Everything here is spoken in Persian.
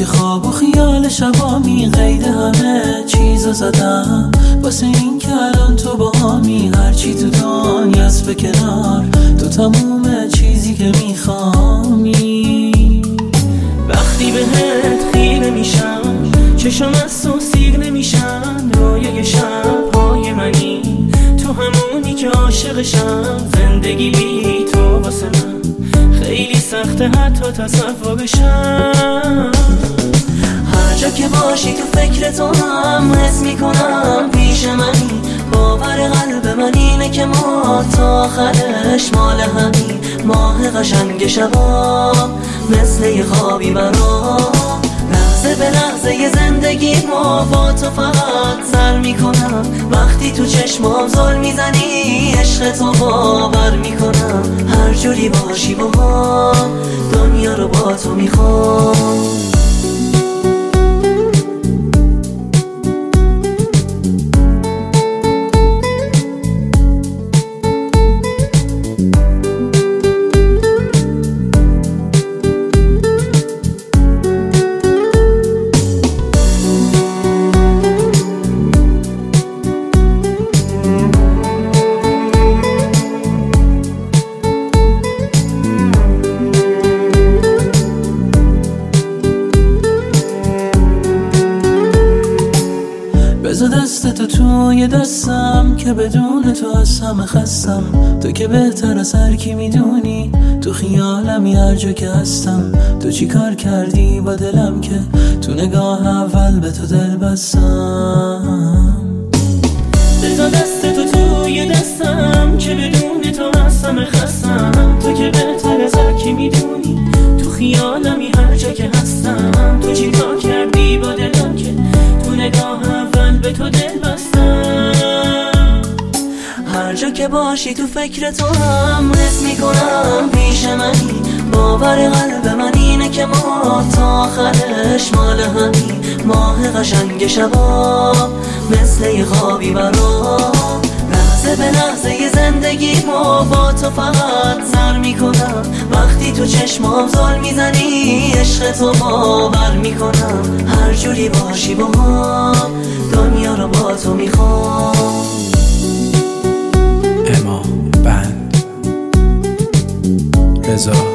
که خواب و خیال شبامی قید همه چیزو زدم واسه این که الان تو با همی هرچی تو دنیاست به کنار تو تموم چیزی که میخوامی. وقتی بهت خیره میشم چشم از تو سیر نمیشن رویای شبهای منی تو همونی که عاشقشم زندگی بی تو واسه من خیلی سخته حتی تصورشم. هر جا که باشی تو فکر تو هم حس میکنم پیش منی باور قلب من اینه که ما تا آخرش مال همین ماه قشنگ شبا مثل یه خوابی برام لحظه به لحظه یه زندگی ما با تو فقط سر میکنم وقتی تو چشمام زل میزنی عشق تو باور میکنم هر جوری باشی با هم دنیا رو با تو میخوام. بذار دست تو توی دستم که بدون تو از همه خستم تو که بهتر از هر کی میدونی تو خیالمی هر جا که هستم تو چی کار کردی با دلم که تو نگاه اول به تو دل بستم. بذار دست تو توی دستم که بدون تو از همه خستم تو که بهتر از هر کی میدونی تو خیالمی هر جا که هستم تو چی کار کردی با دلم که تو نگاه به تو دل بستم. هر جا که باشی تو فکر تو هم حس میکنم پیش منی باور قلب من اینه که ما تا آخرش مال همین ماه قشنگ شبا مثل یه خوابی برام لحظه به لحظه یه زندگی ما با تو فقط سر میکنم وقتی تو چشمام زل میزنی عشق تو باور میکنم هر جوری باشی با هم دنیا رو با تو میخوام. امام بند رضا